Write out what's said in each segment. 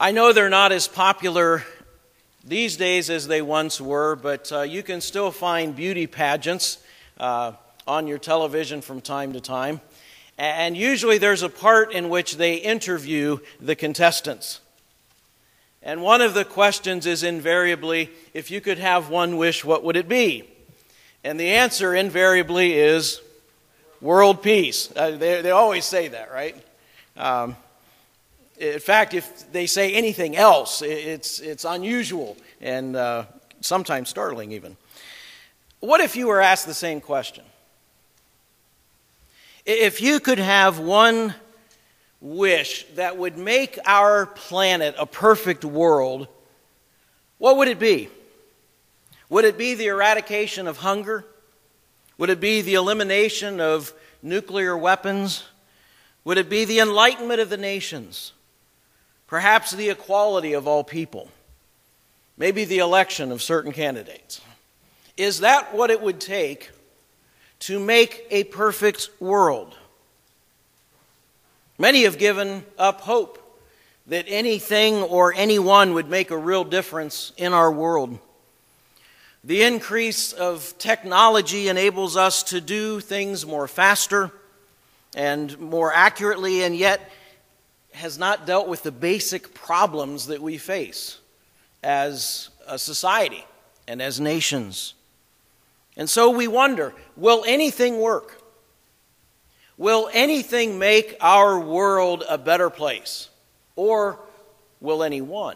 I know they're not as popular these days as they once were, but you can still find beauty pageants on your television from time to time. And usually there's a part in which they interview the contestants. And one of the questions is invariably, if you could have one wish, what would it be? And the answer invariably is world peace. They always say that, right? In fact, if they say anything else, it's unusual and sometimes startling even. What if you were asked the same question? If you could have one wish that would make our planet a perfect world, what would it be? Would it be the eradication of hunger? Would it be the elimination of nuclear weapons? Would it be the enlightenment of the nations? Perhaps the equality of all people? Maybe the election of certain candidates? Is that what it would take to make a perfect world? Many have given up hope that anything or anyone would make a real difference in our world. The increase of technology enables us to do things more faster and more accurately, and yet has not dealt with the basic problems that we face as a society and as nations. And so we wonder, will anything work? Will anything make our world a better place? Or will anyone?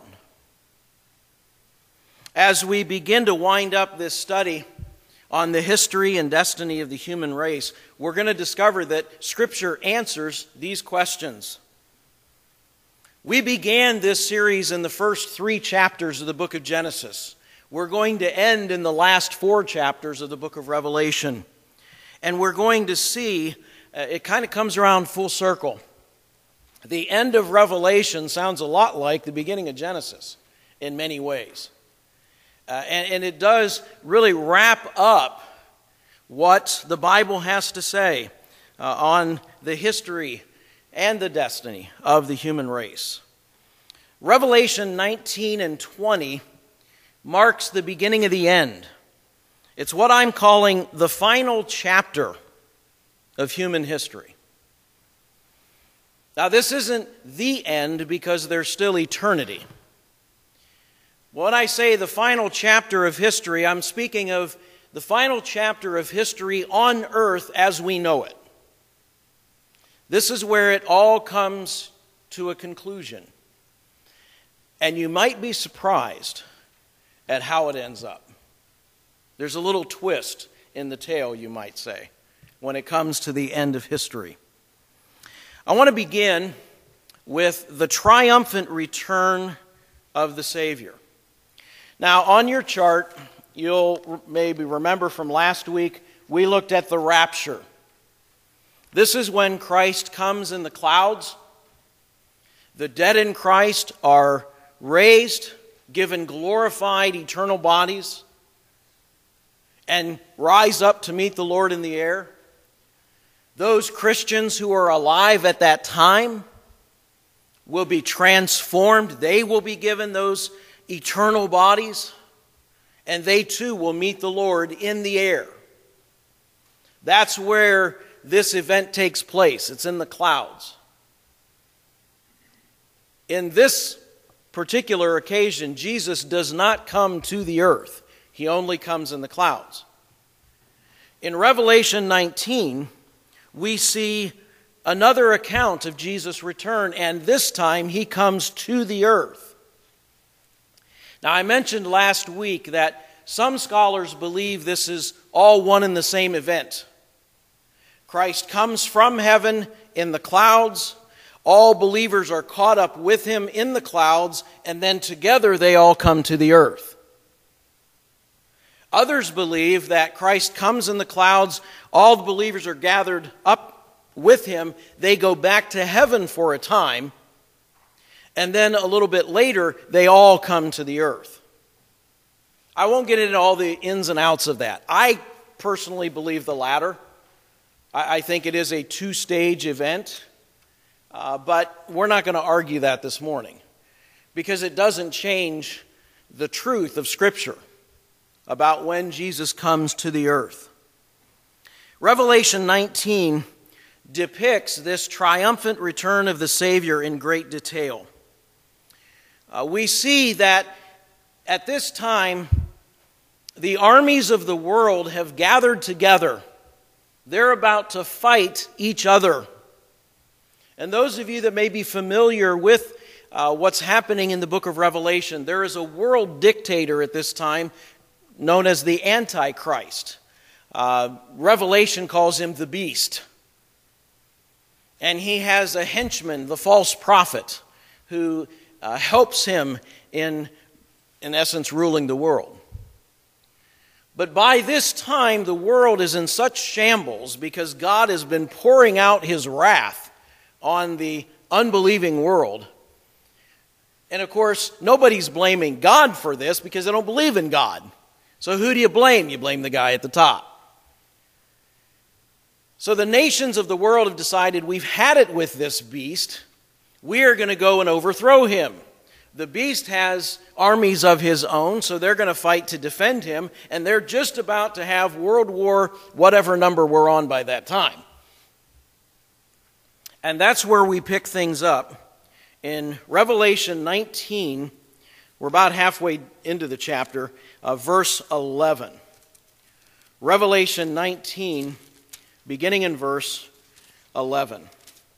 As we begin to wind up this study on the history and destiny of the human race, we're going to discover that Scripture answers these questions. We began this series in the first 3 chapters of the book of Genesis. We're going to end in the last 4 chapters of the book of Revelation. And we're going to see, it kind of comes around full circle. The end of Revelation sounds a lot like the beginning of Genesis in many ways. And it does really wrap up what the Bible has to say on the history and the destiny of the human race. Revelation 19 and 20 marks the beginning of the end. It's what I'm calling the final chapter of human history. Now, this isn't the end because there's still eternity. When I say the final chapter of history, I'm speaking of the final chapter of history on earth as we know it. This is where it all comes to a conclusion. And you might be surprised at how it ends up. There's a little twist in the tale, you might say, when it comes to the end of history. I want to begin with the triumphant return of the Savior. Now, on your chart, you'll maybe remember from last week, we looked at the rapture. This is when Christ comes in the clouds. The dead in Christ are raised, given glorified eternal bodies, and rise up to meet the Lord in the air. Those Christians who are alive at that time will be transformed. They will be given those eternal bodies, and they too will meet the Lord in the air. That's where this event takes place. It's in the clouds. In this particular occasion, Jesus does not come to the earth. He only comes in the clouds. In Revelation 19, we see another account of Jesus' return, and this time he comes to the earth. Now, I mentioned last week that some scholars believe this is all one and the same event. Christ comes from heaven in the clouds. All believers are caught up with him in the clouds, and then together they all come to the earth. Others believe that Christ comes in the clouds, all the believers are gathered up with him, they go back to heaven for a time, and then a little bit later, they all come to the earth. I won't get into all the ins and outs of that. I personally believe the latter. I think it is a 2-stage event, but we're not going to argue that this morning. because it doesn't change the truth of Scripture about when Jesus comes to the earth. Revelation 19 depicts this triumphant return of the Savior in great detail. We see that at this time, the armies of the world have gathered together. They're about to fight each other. And those of you that may be familiar with what's happening in the book of Revelation, there is a world dictator at this time known as the Antichrist. Revelation calls him the beast. And he has a henchman, the false prophet, who helps him in essence, ruling the world. But by this time, the world is in such shambles because God has been pouring out his wrath on the unbelieving world. And of course, nobody's blaming God for this because they don't believe in God. So who do you blame? You blame the guy at the top. So the nations of the world have decided, we've had it with this beast. We are going to go and overthrow him. The beast has armies of his own, so they're going to fight to defend him, and they're just about to have World War whatever number we're on by that time. And that's where we pick things up. In Revelation 19, we're about halfway into the chapter, verse 11. Revelation 19, beginning in verse 11.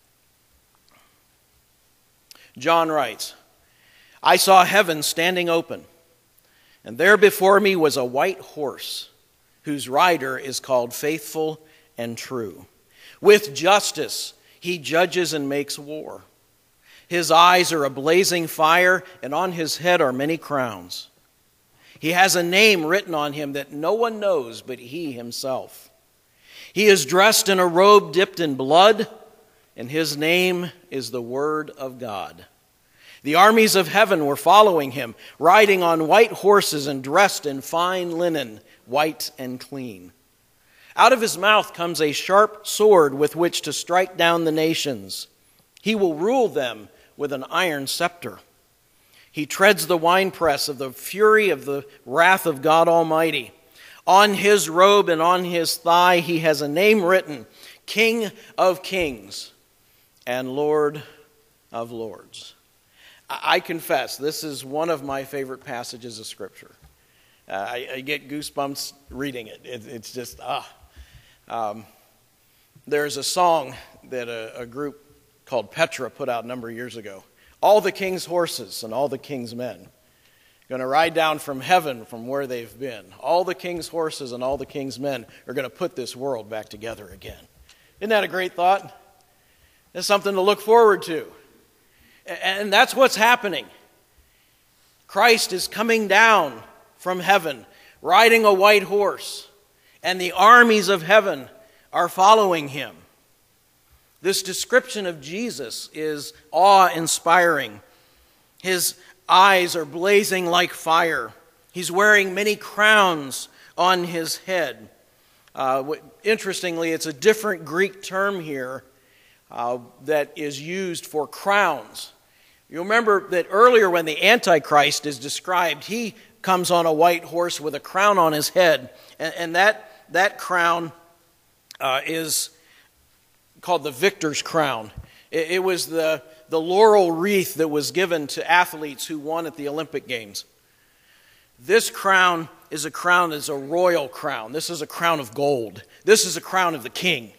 John writes, I saw heaven standing open, and there before me was a white horse, whose rider is called Faithful and True. With justice he judges and makes war. His eyes are a blazing fire, and on his head are many crowns. He has a name written on him that no one knows but he himself. He is dressed in a robe dipped in blood, and his name is the Word of God. The armies of heaven were following him, riding on white horses and dressed in fine linen, white and clean. Out of his mouth comes a sharp sword with which to strike down the nations. He will rule them with an iron scepter. He treads the winepress of the fury of the wrath of God Almighty. On his robe and on his thigh he has a name written, King of Kings and Lord of Lords. I confess, this is one of my favorite passages of Scripture. I get goosebumps reading it. It's just, There's a song that a group called Petra put out a number of years ago. All the king's horses and all the king's men going to ride down from heaven from where they've been. All the king's horses and all the king's men are going to put this world back together again. Isn't that a great thought? It's something to look forward to. And that's what's happening. Christ is coming down from heaven, riding a white horse, and the armies of heaven are following him. This description of Jesus is awe-inspiring. His eyes are blazing like fire. He's wearing many crowns on his head. Interestingly, it's a different Greek term here that is used for crowns. You remember that earlier when the Antichrist is described, he comes on a white horse with a crown on his head. And that crown is called the victor's crown. It was the laurel wreath that was given to athletes who won at the Olympic Games. This crown is a royal crown. This is a crown of gold. This is a crown of the king.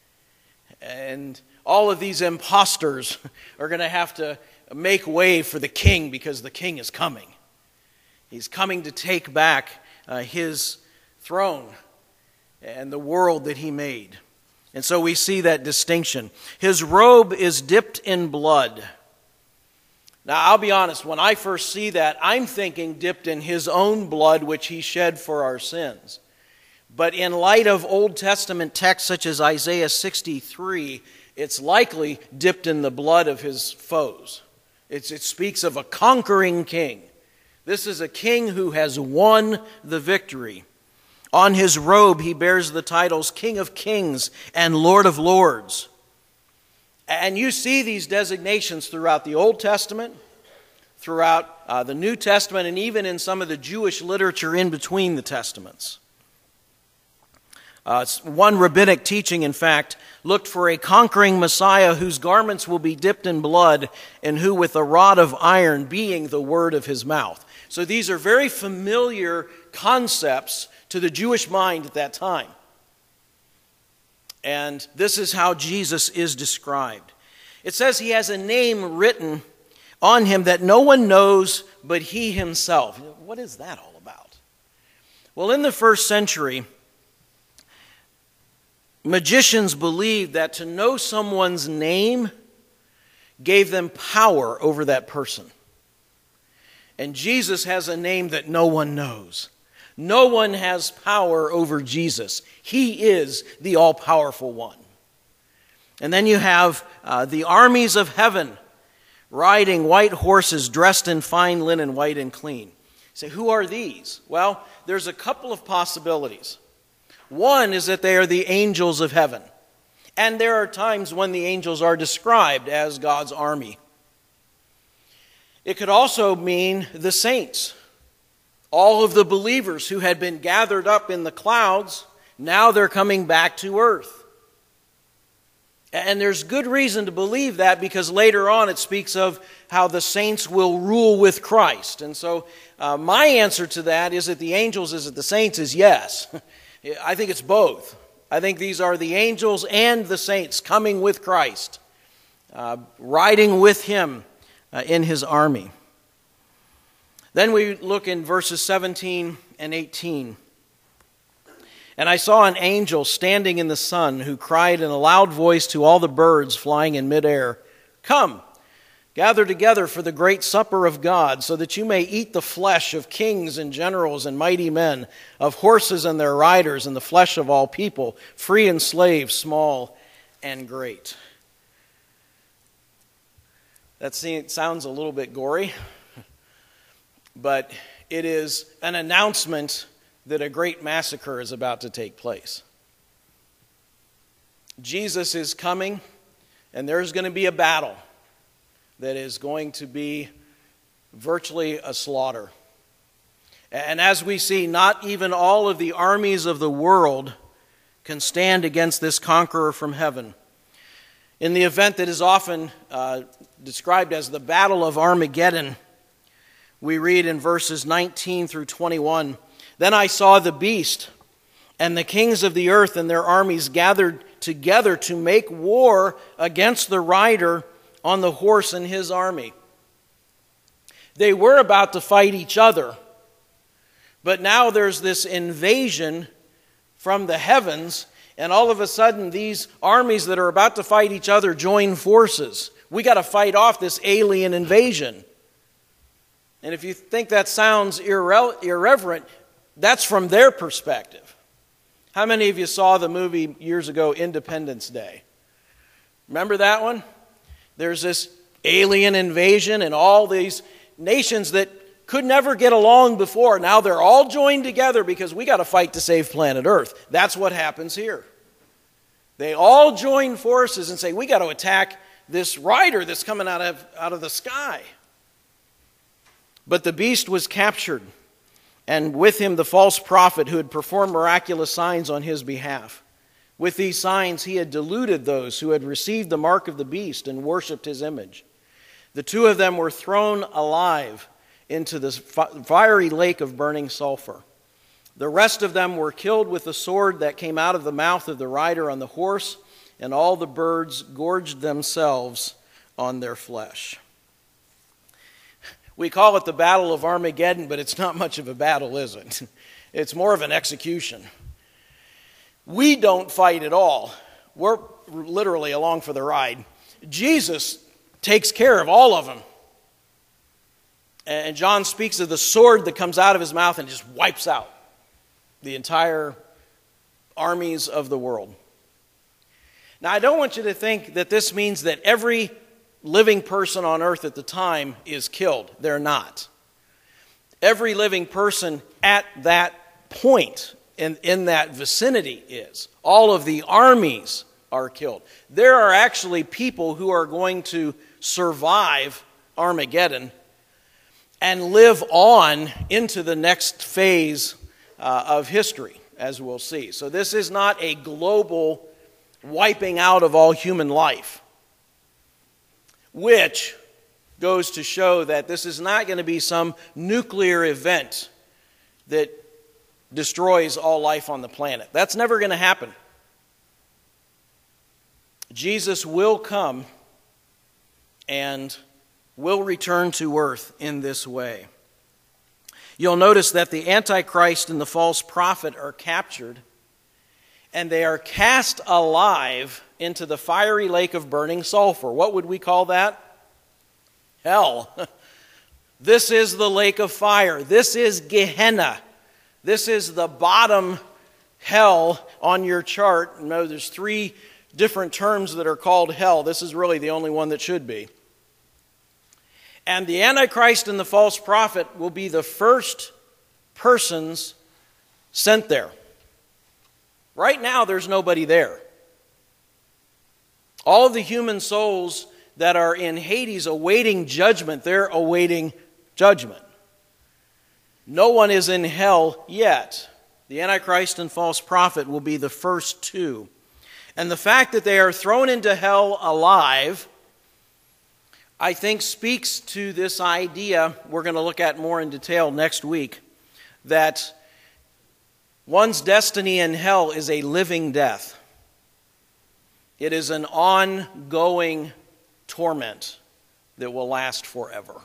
And all of these imposters are going to have to make way for the king because the king is coming. He's coming to take back his throne and the world that he made. And so we see that distinction. His robe is dipped in blood. Now, I'll be honest, when I first see that, I'm thinking dipped in his own blood, which he shed for our sins. But in light of Old Testament texts such as Isaiah 63, it's likely dipped in the blood of his foes. It speaks of a conquering king. This is a king who has won the victory. On his robe, he bears the titles King of Kings and Lord of Lords. And you see these designations throughout the Old Testament, throughout the New Testament and even in some of the Jewish literature in between the Testaments. One rabbinic teaching, in fact, looked for a conquering Messiah whose garments will be dipped in blood and who with a rod of iron being the word of his mouth. So these are very familiar concepts to the Jewish mind at that time. And this is how Jesus is described. It says he has a name written on him that no one knows but he himself. What is that all about? Well, in the first century, magicians believed that to know someone's name gave them power over that person. And Jesus has a name that no one knows. No one has power over Jesus. He is the all-powerful one. And then you have the armies of heaven riding white horses dressed in fine linen, white and clean. You say, who are these? Well, there's a couple of possibilities. One is that they are the angels of heaven. And there are times when the angels are described as God's army. It could also mean the saints. All of the believers who had been gathered up in the clouds, now they're coming back to earth. And there's good reason to believe that because later on it speaks of how the saints will rule with Christ. And so my answer to that is that the angels, is it the saints, is yes. I think it's both. I think these are the angels and the saints coming with Christ, riding with him in his army. Then we look in verses 17 and 18. And I saw an angel standing in the sun who cried in a loud voice to all the birds flying in midair, "Come, gather together for the great supper of God, so that you may eat the flesh of kings and generals and mighty men, of horses and their riders, and the flesh of all people, free and slave, small and great." That sounds a little bit gory, but it is an announcement that a great massacre is about to take place. Jesus is coming, and there's going to be a battle that is going to be virtually a slaughter. And as we see, not even all of the armies of the world can stand against this conqueror from heaven. In the event that is often described as the Battle of Armageddon, we read in verses 19 through 21, "Then I saw the beast and the kings of the earth and their armies gathered together to make war against the rider on the horse and his army." They were about to fight each other, but now there's this invasion from the heavens, and all of a sudden these armies that are about to fight each other join forces. We got to fight off this alien invasion. And if you think that sounds irreverent, that's from their perspective. How many of you saw the movie years ago, Independence Day? Remember that one? There's this alien invasion and all these nations that could never get along before. Now they're all joined together because we got to fight to save planet Earth. That's what happens here. They all join forces and say, we got to attack this rider that's coming out of the sky. But the beast was captured, and with him the false prophet who had performed miraculous signs on his behalf. With these signs he had deluded those who had received the mark of the beast and worshipped his image. The two of them were thrown alive into the fiery lake of burning sulfur. The rest of them were killed with the sword that came out of the mouth of the rider on the horse, and all the birds gorged themselves on their flesh. We call it the Battle of Armageddon, but it's not much of a battle, is it? It's more of an execution. We don't fight at all. We're literally along for the ride. Jesus takes care of all of them. And John speaks of the sword that comes out of his mouth and just wipes out the entire armies of the world. Now, I don't want you to think that this means that every living person on earth at the time is killed. They're not. Every living person at that point in that vicinity is. All of the armies are killed. There are actually people who are going to survive Armageddon, and live on into the next phase of history, as we'll see. So this is not a global wiping out of all human life, which goes to show that this is not going to be some nuclear event that destroys all life on the planet. That's never going to happen. Jesus will come and will return to earth in this way. You'll notice that the Antichrist and the false prophet are captured, and they are cast alive into the fiery lake of burning sulfur. What would we call that? Hell. This is the lake of fire. This is Gehenna. This is the bottom hell on your chart. No, there's 3 different terms that are called hell. This is really the only one that should be. And the Antichrist and the false prophet will be the first persons sent there. Right now, there's nobody there. All of the human souls that are in Hades awaiting judgment, they're awaiting judgment. No one is in hell yet. The Antichrist and false prophet will be the first 2. And the fact that they are thrown into hell alive, I think, speaks to this idea we're going to look at more in detail next week, that one's destiny in hell is a living death. It is an ongoing torment that will last forever.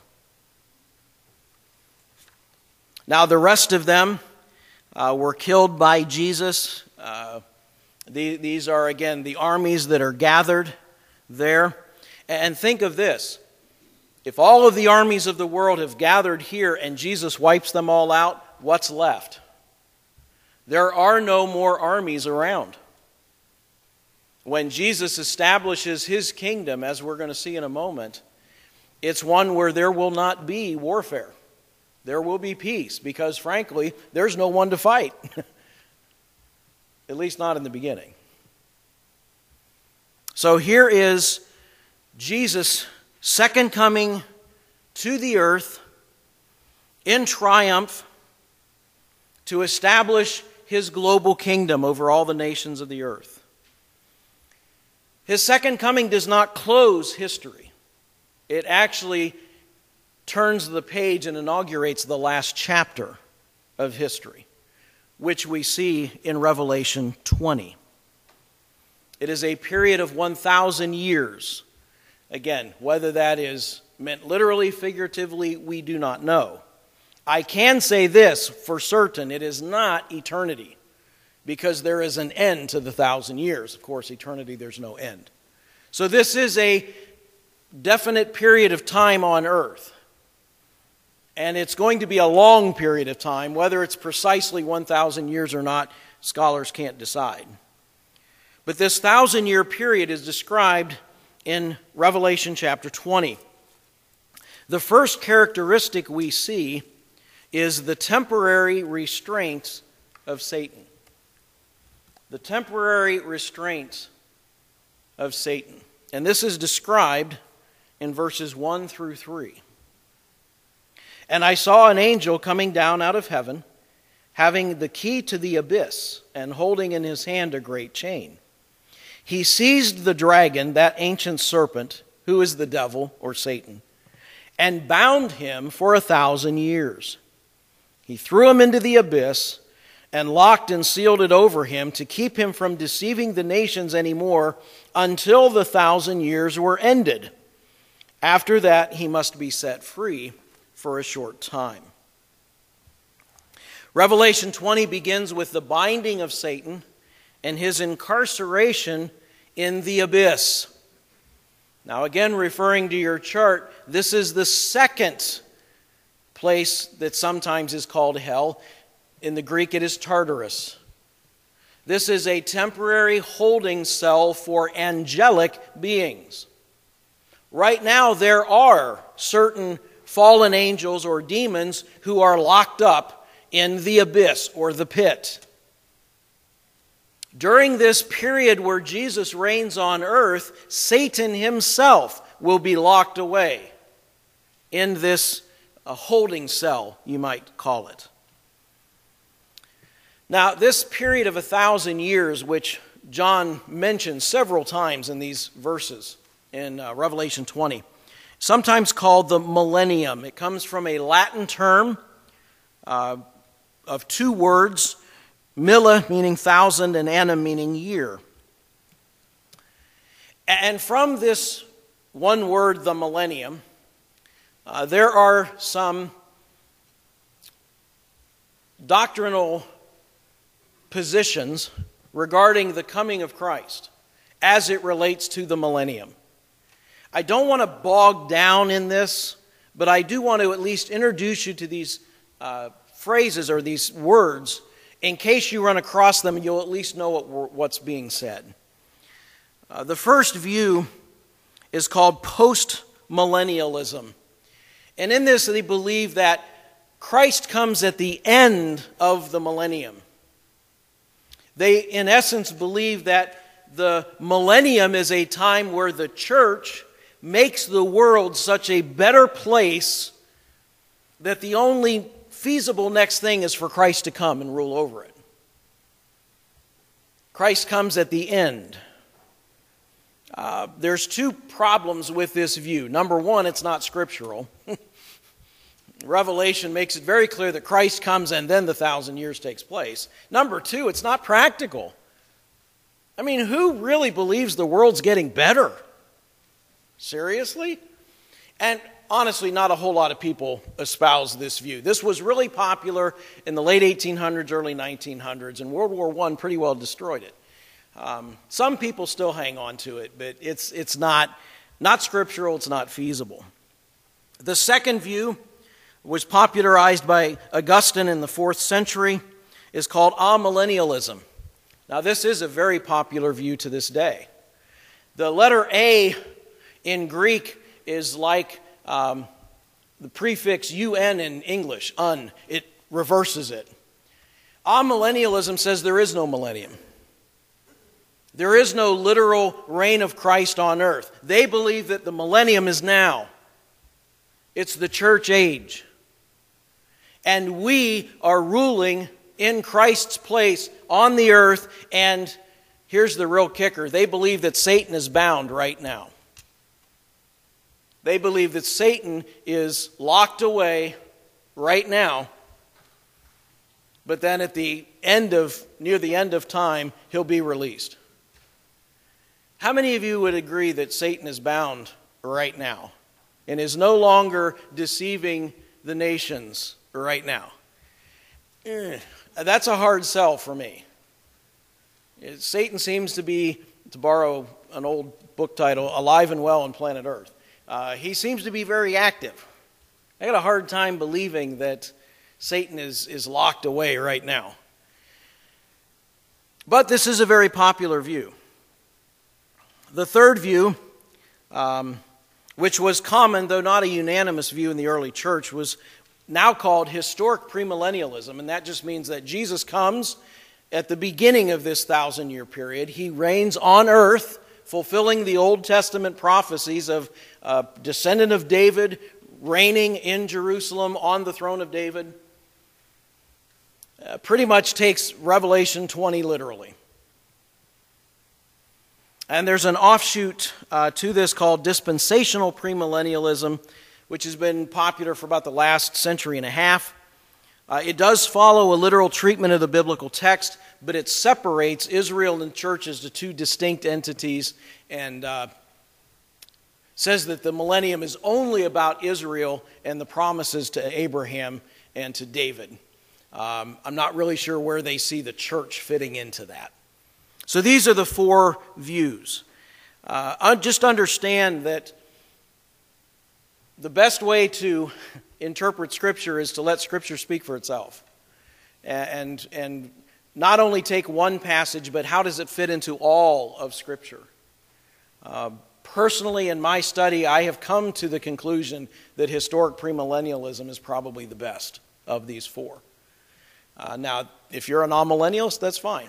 Now, the rest of them were killed by Jesus. These are, again, the armies that are gathered there. And think of this. If all of the armies of the world have gathered here and Jesus wipes them all out, what's left? There are no more armies around. When Jesus establishes his kingdom, as we're going to see in a moment, it's one where there will not be warfare. There will be peace because, frankly, there's no one to fight. At least not in the beginning. So here is Jesus' second coming to the earth in triumph to establish his global kingdom over all the nations of the earth. His second coming does not close history. It actually turns the page and inaugurates the last chapter of history, which we see in Revelation 20. It is a period of 1,000 years. Again, whether that is meant literally, figuratively, we do not know. I can say this for certain, it is not eternity, because there is an end to the 1,000 years. Of course, eternity, there's no end. So this is a definite period of time on earth. And it's going to be a long period of time. Whether it's precisely 1,000 years or not, scholars can't decide. But this 1,000-year period is described in Revelation chapter 20. The first characteristic we see is the temporary restraints of Satan. The temporary restraints of Satan. And this is described in verses 1 through 3. And I saw an angel coming down out of heaven, having the key to the abyss, and holding in his hand a great chain. He seized the dragon, that ancient serpent, who is the devil, or Satan, and bound him for 1,000 years. He threw him into the abyss, and locked and sealed it over him to keep him from deceiving the nations anymore until the 1,000 years were ended. After that, he must be set free for a short time. Revelation 20 begins with the binding of Satan and his incarceration in the abyss. Now, again, referring to your chart, this is the second place that sometimes is called hell. In the Greek, it is Tartarus. This is a temporary holding cell for angelic beings. Right now, there are certain fallen angels or demons who are locked up in the abyss or the pit. During this period where Jesus reigns on earth, Satan himself will be locked away in this a holding cell, you might call it. Now, this period of 1,000 years, which John mentions several times in these verses in Revelation 20, sometimes called the millennium. It comes from a Latin term of two words, mille meaning thousand and annum meaning year. And from this one word, the millennium, there are some doctrinal positions regarding the coming of Christ as it relates to the millennium. I don't want to bog down in this, but I do want to at least introduce you to these phrases or these words. In case you run across them, you'll at least know what's being said. The first view is called post-millennialism. And in this, they believe that Christ comes at the end of the millennium. They, in essence, believe that the millennium is a time where the church makes the world such a better place that the only feasible next thing is for Christ to come and rule over it. Christ comes at the end. There's two problems with this view. Number one, it's not scriptural. Revelation makes it very clear that Christ comes and then the 1,000 years takes place. Number two, it's not practical. I mean, who really believes the world's getting better? Seriously? And honestly, not a whole lot of people espouse this view. This was really popular in the late 1800s, early 1900s, and World War I pretty well destroyed it. Some people still hang on to it, but it's not scriptural, it's not feasible. The second view was popularized by Augustine in the 4th century, is called amillennialism. Now, this is a very popular view to this day. The letter A in Greek is like the prefix un in English, un. It reverses it. Amillennialism says there is no millennium. There is no literal reign of Christ on earth. They believe that the millennium is now. It's the church age. And we are ruling in Christ's place on the earth. And here's the real kicker. They believe that Satan is bound right now. They believe that Satan is locked away right now. But then near the end of time, he'll be released. How many of you would agree that Satan is bound right now and is no longer deceiving the nations right now? That's a hard sell for me. Satan seems to be, to borrow an old book title, alive and well on planet Earth. He seems to be very active. I got a hard time believing that Satan is locked away right now. But this is a very popular view. The third view, which was common, though not a unanimous view in the early church, was now called historic premillennialism. And that just means that Jesus comes at the beginning of this 1,000-year period. He reigns on earth, fulfilling the Old Testament prophecies of a descendant of David reigning in Jerusalem on the throne of David. Pretty much takes Revelation 20 literally. And there's an offshoot to this called dispensational premillennialism, which has been popular for about the last century and a half. It does follow a literal treatment of the biblical text, but it separates Israel and church as to two distinct entities and says that the millennium is only about Israel and the promises to Abraham and to David. I'm not really sure where they see the church fitting into that. So these are the four views. Just understand that the best way to interpret Scripture is to let Scripture speak for itself. And not only take one passage, but how does it fit into all of Scripture? Personally, in my study, I have come to the conclusion that historic premillennialism is probably the best of these four. Now, if you're a non-millennialist, that's fine.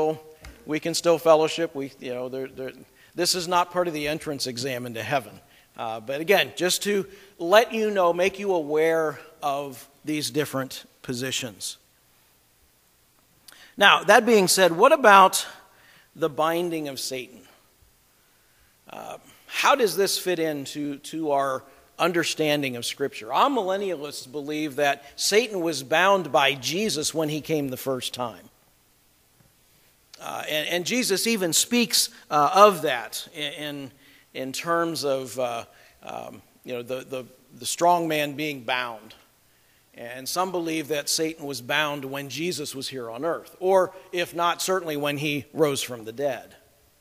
We can still fellowship. This is not part of the entrance exam into heaven. But again, just to let you know, make you aware of these different positions. Now, that being said, what about the binding of Satan? How does this fit into our understanding of Scripture? Our millennialists believe that Satan was bound by Jesus when he came the first time. And Jesus even speaks of that in terms of the strong man being bound. And some believe that Satan was bound when Jesus was here on earth, or if not, certainly when he rose from the dead.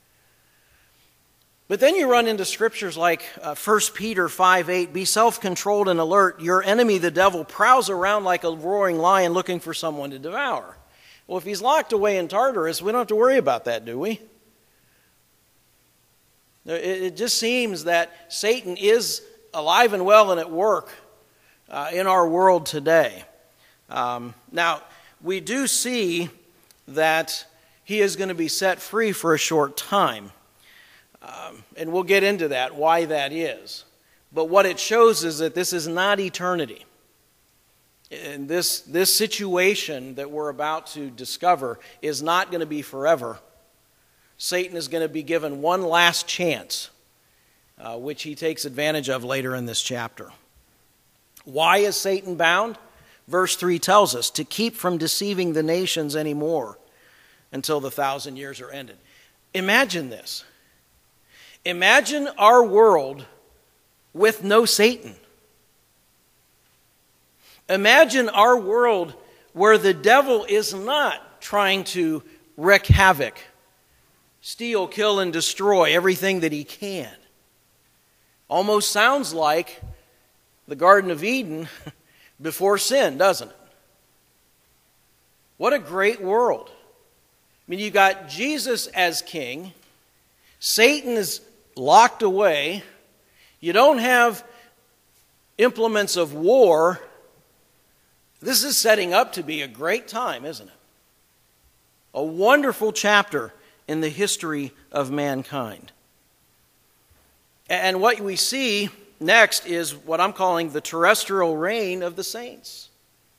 But then you run into scriptures like 1 Peter 5:8, be self-controlled and alert. Your enemy, the devil, prowls around like a roaring lion looking for someone to devour. Well, if he's locked away in Tartarus, we don't have to worry about that, do we? It just seems that Satan is alive and well and at work in our world today. Now, we do see that he is going to be set free for a short time. And we'll get into that, why that is. But what it shows is that this is not eternity. And this situation that we're about to discover is not going to be forever. Satan is going to be given one last chance, which he takes advantage of later in this chapter. Why is Satan bound? Verse 3 tells us, to keep from deceiving the nations anymore until the 1,000 years are ended. Imagine this. Imagine our world with no Satan. Imagine our world where the devil is not trying to wreak havoc, steal, kill, and destroy everything that he can. Almost sounds like the Garden of Eden before sin, doesn't it? What a great world. I mean, you got Jesus as king. Satan is locked away. You don't have implements of war. This is setting up to be a great time, isn't it? A wonderful chapter in the history of mankind. And what we see next is what I'm calling the terrestrial reign of the saints.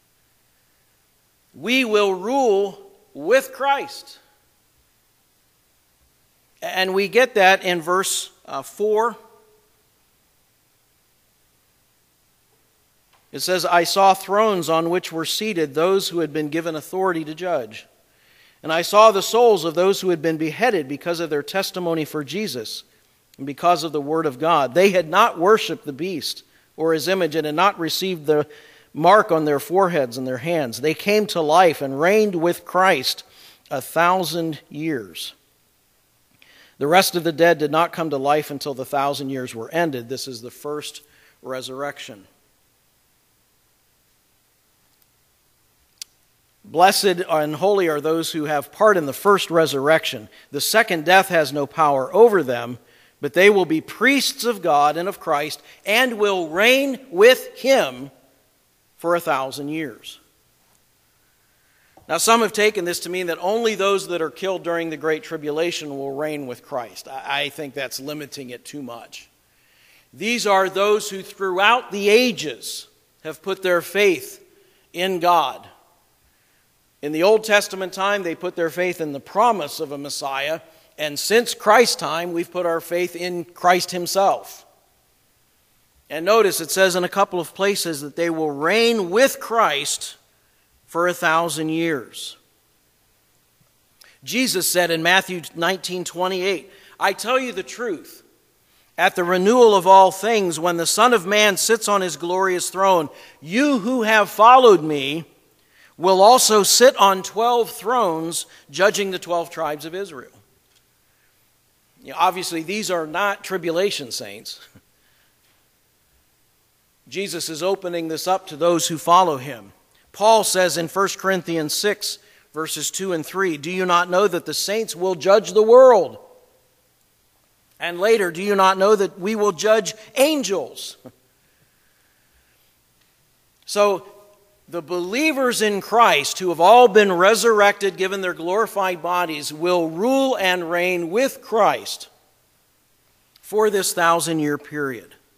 We will rule with Christ. And we get that in verse 4. It says, I saw thrones on which were seated those who had been given authority to judge. And I saw the souls of those who had been beheaded because of their testimony for Jesus and because of the word of God. They had not worshipped the beast or his image and had not received the mark on their foreheads and their hands. They came to life and reigned with Christ 1,000 years. The rest of the dead did not come to life until the 1,000 years were ended. This is the first resurrection. Blessed and holy are those who have part in the first resurrection. The second death has no power over them, but they will be priests of God and of Christ and will reign with him for 1,000 years. Now, some have taken this to mean that only those that are killed during the Great Tribulation will reign with Christ. I think that's limiting it too much. These are those who throughout the ages have put their faith in God. In the Old Testament time, they put their faith in the promise of a Messiah. And since Christ's time, we've put our faith in Christ himself. And notice it says in a couple of places that they will reign with Christ for 1,000 years. Jesus said in Matthew 19:28, I tell you the truth, at the renewal of all things, when the Son of Man sits on his glorious throne, you who have followed me will also sit on 12 thrones, judging the 12 tribes of Israel. Obviously, these are not tribulation saints. Jesus is opening this up to those who follow him. Paul says in 1 Corinthians 6, verses 2 and 3, do you not know that the saints will judge the world? And later, do you not know that we will judge angels? So, the believers in Christ who have all been resurrected, given their glorified bodies, will rule and reign with Christ for this 1,000-year period.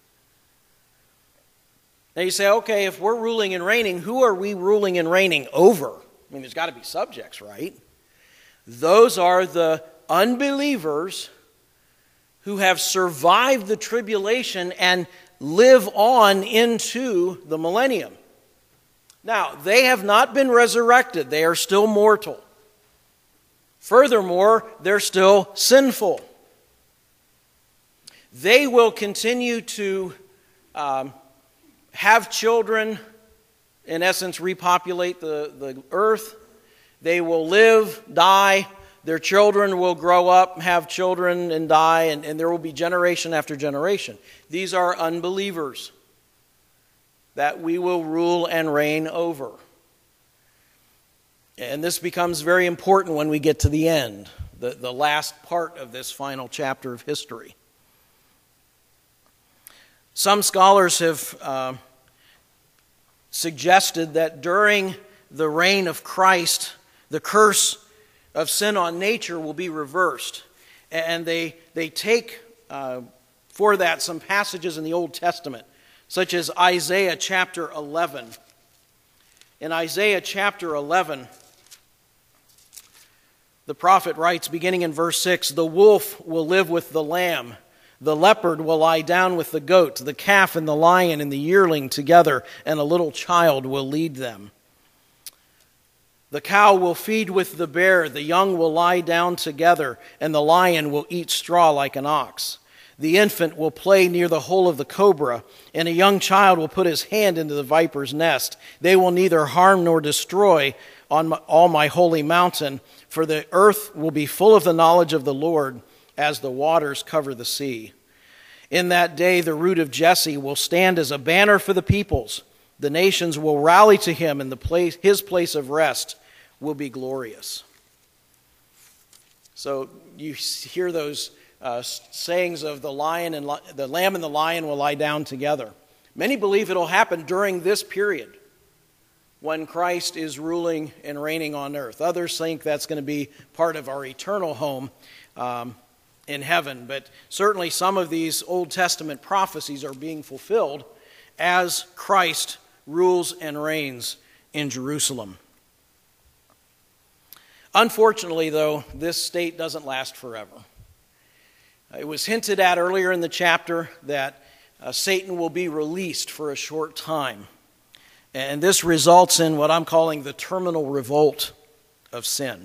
Now you say, okay, if we're ruling and reigning, who are we ruling and reigning over? I mean, there's got to be subjects, right? Those are the unbelievers who have survived the tribulation and live on into the millennium. Now, they have not been resurrected. They are still mortal. Furthermore, they're still sinful. They will continue to have children, in essence, repopulate the earth. They will live, die. Their children will grow up, have children, and die, and there will be generation after generation. These are unbelievers that we will rule and reign over. And this becomes very important when we get to the end, the last part of this final chapter of history. Some scholars have suggested that during the reign of Christ, the curse of sin on nature will be reversed. And they take for that some passages in the Old Testament, such as Isaiah chapter 11. In Isaiah chapter 11, the prophet writes, beginning in verse 6, "The wolf will live with the lamb. The leopard will lie down with the goat. The calf and the lion and the yearling together, and a little child will lead them. The cow will feed with the bear. The young will lie down together, and the lion will eat straw like an ox. The infant will play near the hole of the cobra, and a young child will put his hand into the viper's nest. They will neither harm nor destroy on all my holy mountain, for the earth will be full of the knowledge of the Lord as the waters cover the sea. In that day the root of Jesse will stand as a banner for the peoples. The nations will rally to him, and his place of rest will be glorious." So you hear those sayings of the lamb and the lion will lie down together. Many believe it'll happen during this period when Christ is ruling and reigning on earth. Others think that's going to be part of our eternal home in heaven. But certainly some of these Old Testament prophecies are being fulfilled as Christ rules and reigns in Jerusalem. Unfortunately, though, this state doesn't last forever. It was hinted at earlier in the chapter that Satan will be released for a short time. And this results in what I'm calling the terminal revolt of sin.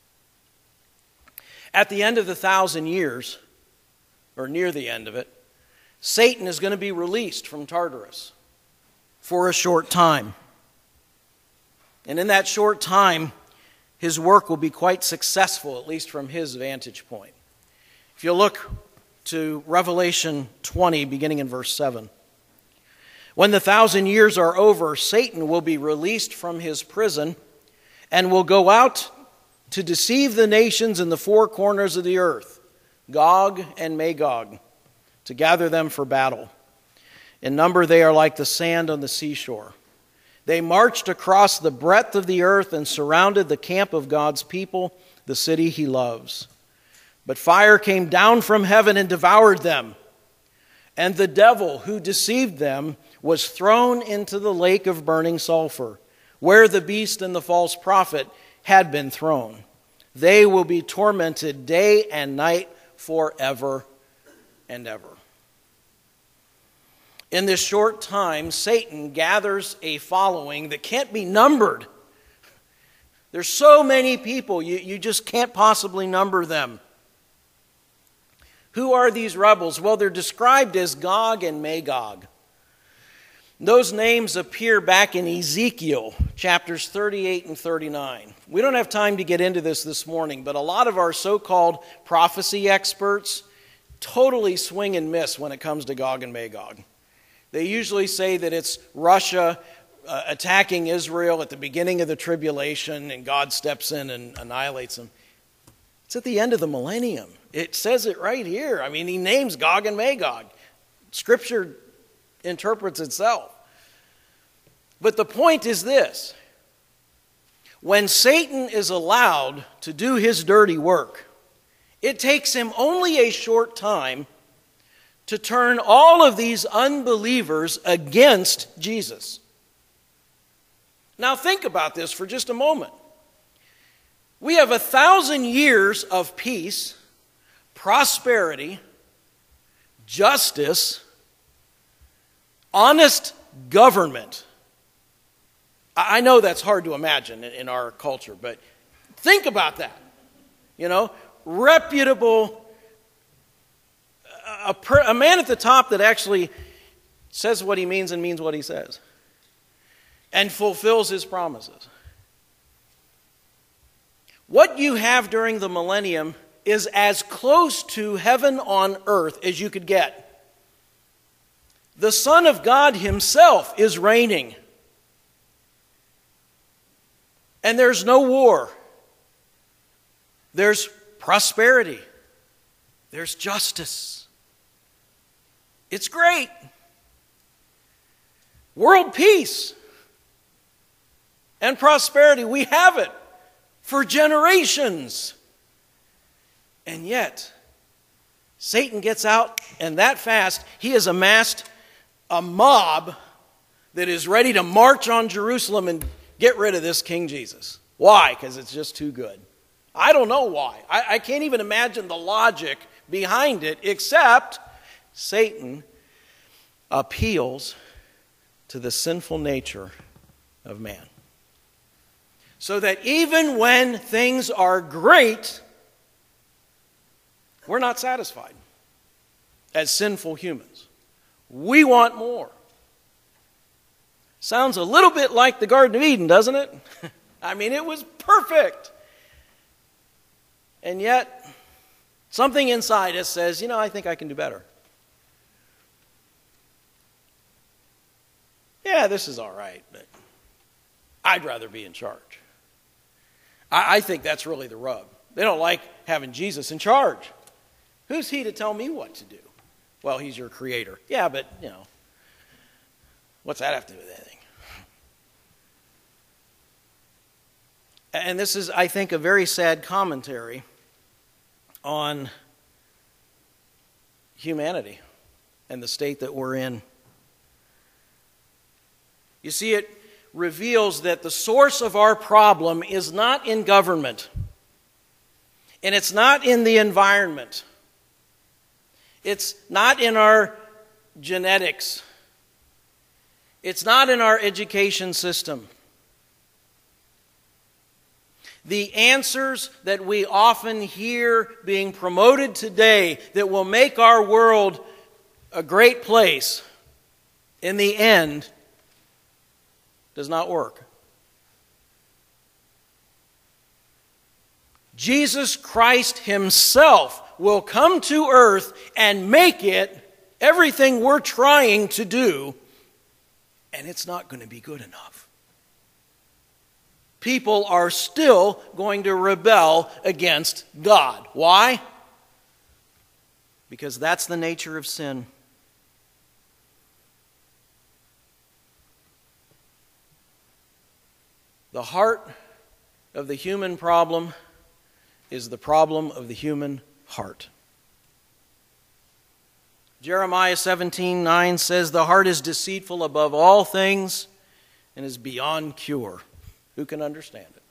At the end of the 1,000 years, or near the end of it, Satan is going to be released from Tartarus for a short time. And in that short time, his work will be quite successful, at least from his vantage point. If you look to Revelation 20, beginning in verse 7. "When the 1,000 years are over, Satan will be released from his prison and will go out to deceive the nations in the four corners of the earth, Gog and Magog, to gather them for battle. In number they are like the sand on the seashore. They marched across the breadth of the earth and surrounded the camp of God's people, the city he loves. But fire came down from heaven and devoured them. And the devil who deceived them was thrown into the lake of burning sulfur, where the beast and the false prophet had been thrown. They will be tormented day and night forever and ever." In this short time, Satan gathers a following that can't be numbered. There's so many people, you just can't possibly number them. Who are these rebels? Well, they're described as Gog and Magog. Those names appear back in Ezekiel, chapters 38 and 39. We don't have time to get into this morning, but a lot of our so-called prophecy experts totally swing and miss when it comes to Gog and Magog. They usually say that it's Russia attacking Israel at the beginning of the tribulation, and God steps in and annihilates them. It's at the end of the millennium. It says it right here. I mean, he names Gog and Magog. Scripture interprets itself. But the point is this: when Satan is allowed to do his dirty work, it takes him only a short time to turn all of these unbelievers against Jesus. Now think about this for just a moment. We have 1,000 years of peace, prosperity, justice, honest government. I know that's hard to imagine in our culture, but think about that. Reputable, a man at the top that actually says what he means and means what he says, and fulfills his promises. What you have during the millennium is as close to heaven on earth as you could get. The Son of God himself is reigning. And there's no war. There's prosperity. There's justice. It's great. World peace and prosperity, we have it for generations. And yet, Satan gets out, and that fast, he has amassed a mob that is ready to march on Jerusalem and get rid of this King Jesus. Why? Because it's just too good. I don't know why. I can't even imagine the logic behind it, except Satan appeals to the sinful nature of man. So that even when things are great, we're not satisfied as sinful humans. We want more. Sounds a little bit like the Garden of Eden, doesn't it? I mean, it was perfect. And yet, something inside us says, I think I can do better. Yeah, this is all right, but I'd rather be in charge. I think that's really the rub. They don't like having Jesus in charge. Who's he to tell me what to do? Well, he's your creator. Yeah, but, what's that have to do with anything? And this is, I think, a very sad commentary on humanity and the state that we're in. You see, it reveals that the source of our problem is not in government, and it's not in the environment. It's not in our genetics. It's not in our education system. The answers that we often hear being promoted today that will make our world a great place, in the end, does not work. Jesus Christ himself will come to earth and make it everything we're trying to do, and it's not going to be good enough. People are still going to rebel against God. Why? Because that's the nature of sin. The heart of the human problem is the problem of the human heart. Jeremiah 17:9 says, "The heart is deceitful above all things and is beyond cure. Who can understand it?"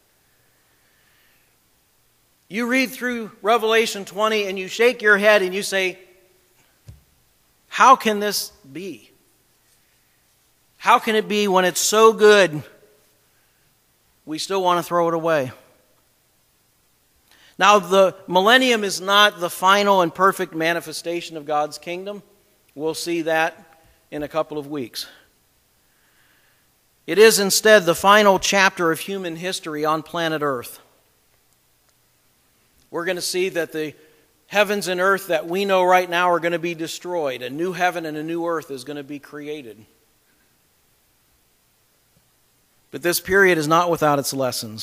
You read through Revelation 20 and you shake your head and you say, how can this be? How can it be when it's so good, we still want to throw it away? Now, the millennium is not the final and perfect manifestation of God's kingdom. We'll see that in a couple of weeks. It is instead the final chapter of human history on planet Earth. We're going to see that the heavens and earth that we know right now are going to be destroyed. A new heaven and a new earth is going to be created. But this period is not without its lessons.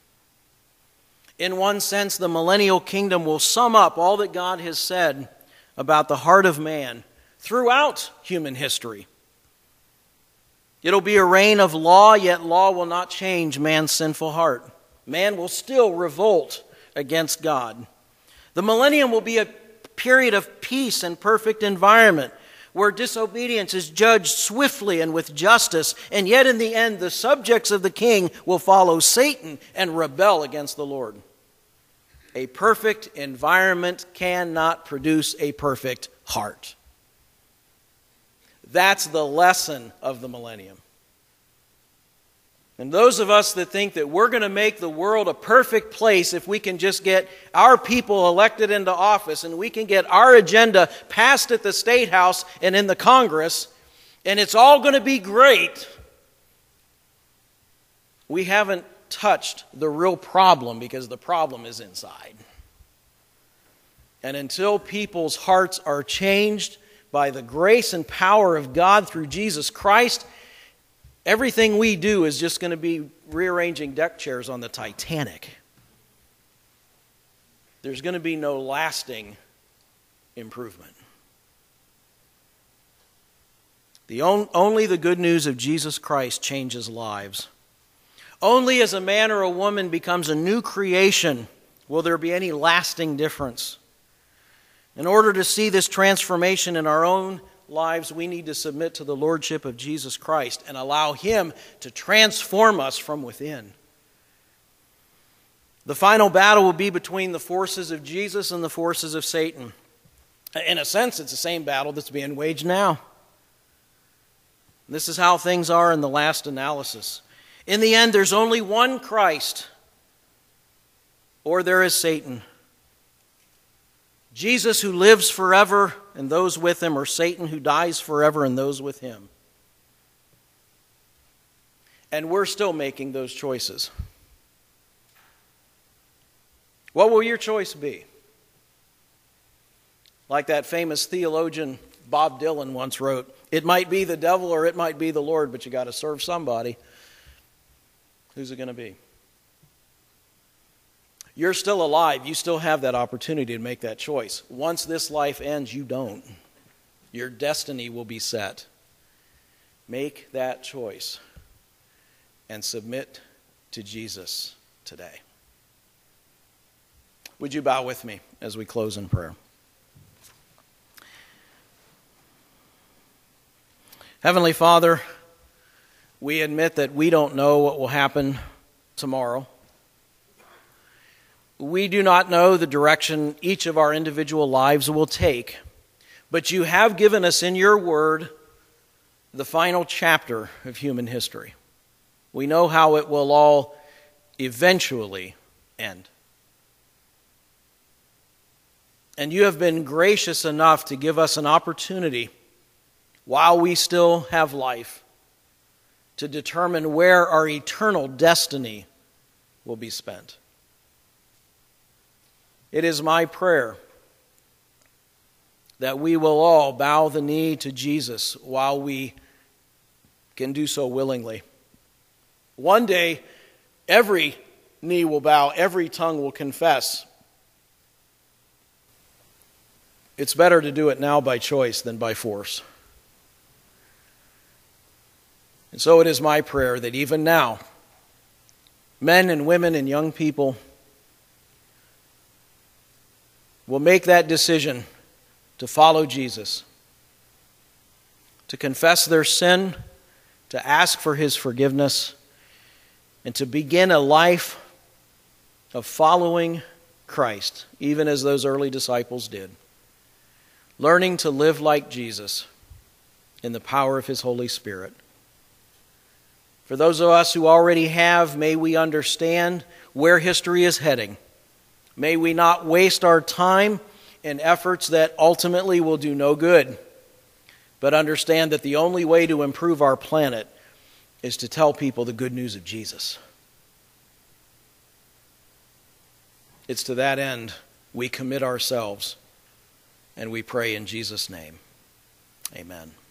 In one sense, the millennial kingdom will sum up all that God has said about the heart of man throughout human history. It'll be a reign of law, yet law will not change man's sinful heart. Man will still revolt against God. The millennium will be a period of peace and perfect environment, where disobedience is judged swiftly and with justice, and yet in the end the subjects of the king will follow Satan and rebel against the Lord. A perfect environment cannot produce a perfect heart. That's the lesson of the millennium. And those of us that think that we're going to make the world a perfect place if we can just get our people elected into office and we can get our agenda passed at the State House and in the Congress, and it's all going to be great, we haven't touched the real problem, because the problem is inside. And until people's hearts are changed by the grace and power of God through Jesus Christ, everything we do is just going to be rearranging deck chairs on the Titanic. There's going to be no lasting improvement. Only the good news of Jesus Christ changes lives. Only as a man or a woman becomes a new creation will there be any lasting difference. In order to see this transformation in our own lives, we need to submit to the lordship of Jesus Christ and allow Him to transform us from within. The final battle will be between the forces of Jesus and the forces of Satan. In a sense, it's the same battle that's being waged now. This is how things are in the last analysis. In the end, there's only one Christ, or there is Satan. Jesus, who lives forever, and those with him, or Satan, who dies forever, and those with him. And we're still making those choices. What will your choice be? Like that famous theologian Bob Dylan once wrote, it might be the devil or it might be the Lord, but you got to serve somebody. Who's it going to be? You're still alive. You still have that opportunity to make that choice. Once this life ends, you don't. Your destiny will be set. Make that choice and submit to Jesus today. Would you bow with me as we close in prayer? Heavenly Father, we admit that we don't know what will happen tomorrow. We do not know the direction each of our individual lives will take, but you have given us in your word the final chapter of human history. We know how it will all eventually end. And you have been gracious enough to give us an opportunity, while we still have life, to determine where our eternal destiny will be spent. It is my prayer that we will all bow the knee to Jesus while we can do so willingly. One day, every knee will bow, every tongue will confess. It's better to do it now by choice than by force. And so it is my prayer that even now, men and women and young people will make that decision to follow Jesus, to confess their sin, to ask for His forgiveness, and to begin a life of following Christ, even as those early disciples did, learning to live like Jesus in the power of His Holy Spirit. For those of us who already have, may we understand where history is heading. May we not waste our time in efforts that ultimately will do no good, but understand that the only way to improve our planet is to tell people the good news of Jesus. It's to that end we commit ourselves, and we pray in Jesus' name. Amen.